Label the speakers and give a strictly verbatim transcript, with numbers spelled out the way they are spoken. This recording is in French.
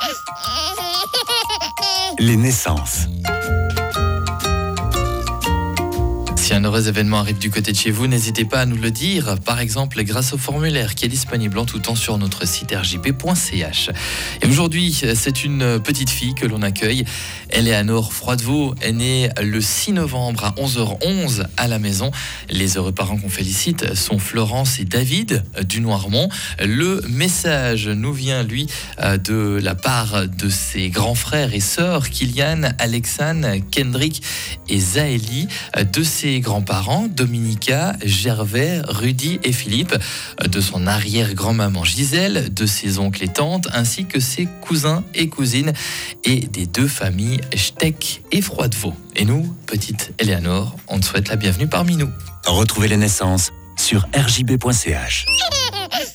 Speaker 1: Les naissances.
Speaker 2: Si un heureux événement arrive du côté de chez vous, n'hésitez pas à nous le dire, par exemple grâce au formulaire qui est disponible en tout temps sur notre site r j b point c h. Et aujourd'hui, c'est une petite fille que l'on accueille. Eleanor Froidevaux est née le six novembre à onze heures onze à la maison. Les heureux parents qu'on félicite sont Florence et David du Noirmont. Le message nous vient, lui, de la part de ses grands frères et sœurs, Kylian, Alexandre, Kendrick et Zaélie, de ses grands-parents, Dominica, Gervais, Rudy et Philippe, de son arrière-grand-maman Gisèle, de ses oncles et tantes, ainsi que ses cousins et cousines, et des deux familles Steck et Froidevaux. Et nous, petite Eleanor, on te souhaite la bienvenue parmi nous.
Speaker 1: Retrouvez les naissances sur r j b point c h.